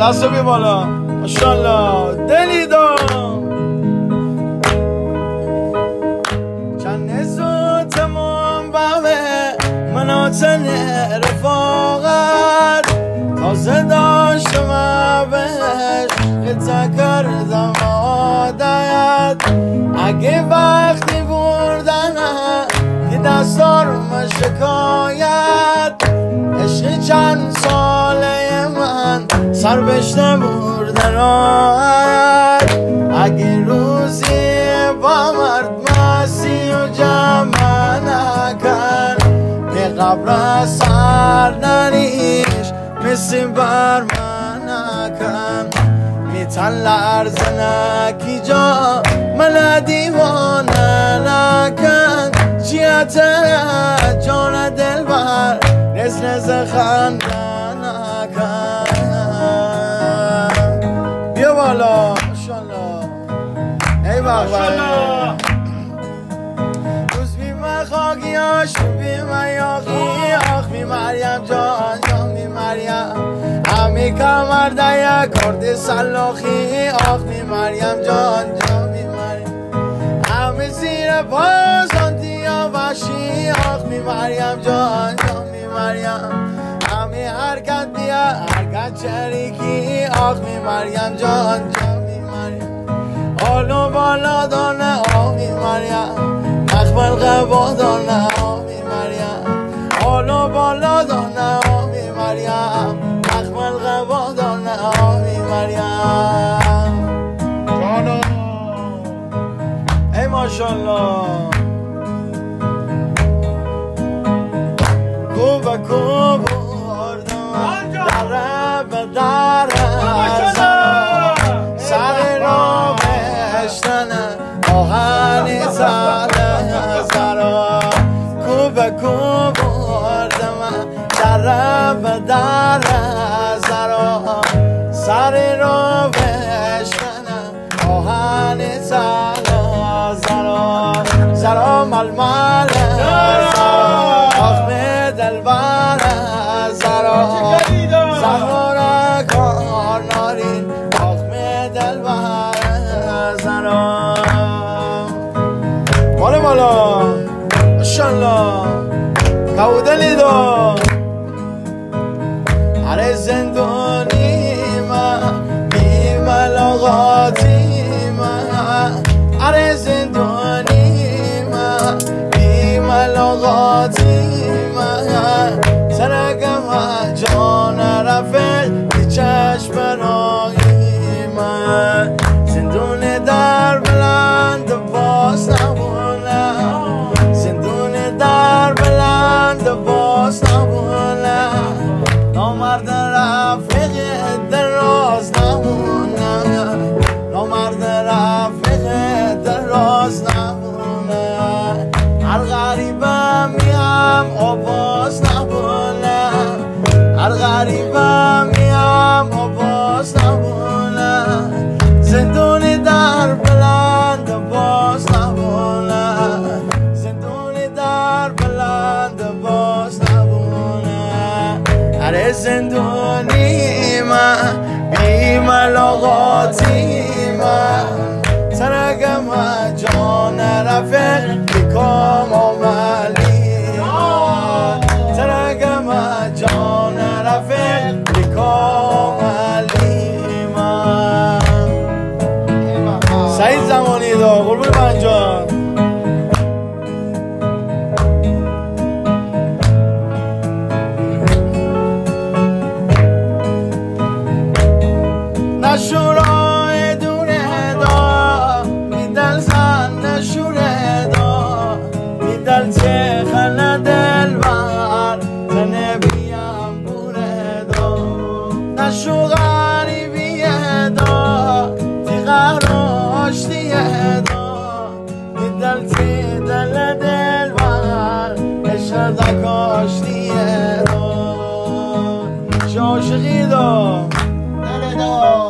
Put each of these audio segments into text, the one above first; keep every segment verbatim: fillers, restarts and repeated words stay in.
دستو بی بالا ماشالله دلی دام چند نزود منبعه مناطن رفاقت تازه داشتم بهش قطع کردم عادت اگه وقتی بردن که دستارم شکایت عشق چند ساله من سر بشته برده راحت اگه روزی با مرد مسی و جمع نکن به قبر سر نریش مثل بر من نکن میتن لرزه نکی جا من دیوانه نکن چیت جان دل بر نز نز خنده نکن بیا بالا ماشالله ای بابا روز بیمه خاکی هاش بیمه یاقی آخ می مریم جان جان می مریم همی کمر دیا کرد سلاخی آخ می مریم جان جان می مریم همی زیر پاسان دیا باشی آخ می مریم جان جان می مریم همی حرکت دیا حرکت چریکی آخ می مریم جان جان می مریم آلو بالا دانه آخ می مریم مخبل قبا دانه آخ می مریم آلو بالا دانه آخ می مریم مخبل قبا دانه آخ می مریم جانا ای ماشالله کوبه کوب بردم دره به دره سر را بشتن آهنی زره زرا کوبه کوب بردم دره به دره زرا سر را بشتن آهنی زره زرا زرا ململ آخ می دلبر زرا زهرا کار نارین آخ می دلبر زرا بالا بالا ماشالله کودلی دو هر زندانی ما بی ملاقاتی ما هر زندانی ما بی ملاقاتی ما سرگم جان رفت بی چشم رایی ما زندون در بلند باز نبونم زندون در بلند باز نبونم نامرد رفیق دراز نمونم نامرد رفیق دراز نمونم هر غریبم میم آواز نبونم هر غریبم میم آواز نبونم زندونی در بلند باز نبونم زندونی در بلند باز نبونم هر زندونی من بی ملاقاتی من سرگم جان رفیق بیکام آملی سرگم جان رفیق بیکام آملی من سعید زمانی دا قربون من جان نشورای دونه دا میدل زن نشوره دا میدل چه خل دل بر زنه بیم بوره دا نشو غریبیه دا تیغه رو آشتیه دا میدل چه دل دل بر اشر دا کاشتیه دا شاشقی دا دل دا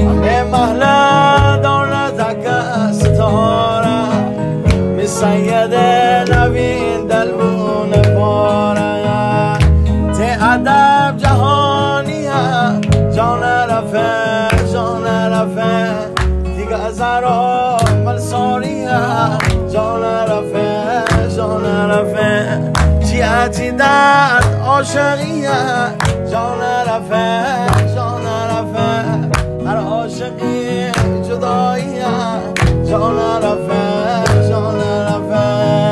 سید نظرها مال ساریه جان رفه جان رفه جیعتی درد عاشقیه جان رفه جان رفه هر عاشقی جداییه جان رفه جان رفه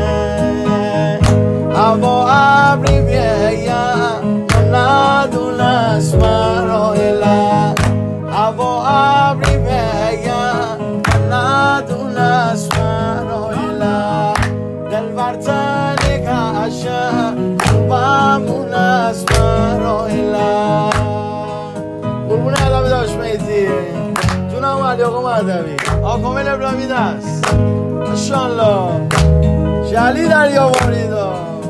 هوا ابری بیه من ندونست مرایله هوا ابری بیه من ندونست مرایله دلبر تنی کشه خوبمون است مرایله قربون ادبی داشت میتی جونم علی آقا مهدوی آقا کامل ابراهیمی دست ماشاءالله جلی دریا باریدا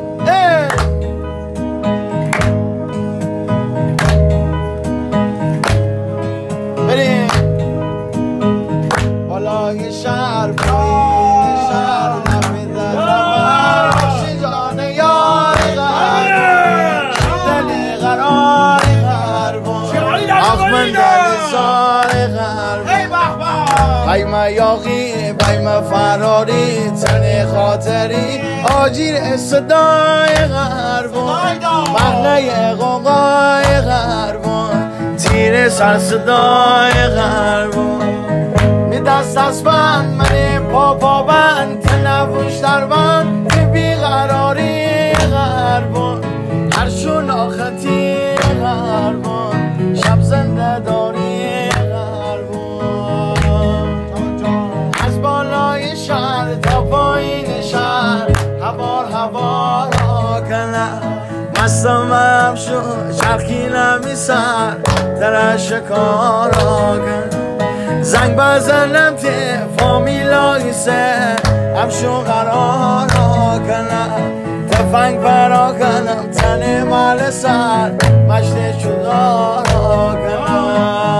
بریم بالای شهر پایین شهر نمیده راشی جان یار غربان دلی قرار غربان آخ من دلی سار غربان بایمه یاقی بایمه فراری تن خاطری آجیر صدای غربان محله قوقای غربان تیر سر صدای غربان می دست از بند من پا پا بند تنفوش در بند که بیقراری غربان هرشون آختی غربان شب زنده داری غربان از بالای شهر تا پایین شهر هوار هوار آکنه مستم هم شد چرخی نمی سر در شکار آکنه زنگ بزنم ته فامیلای سه همشون قرار آکنه تفنگ برا کنم تن مال سر مجد چودار آکنه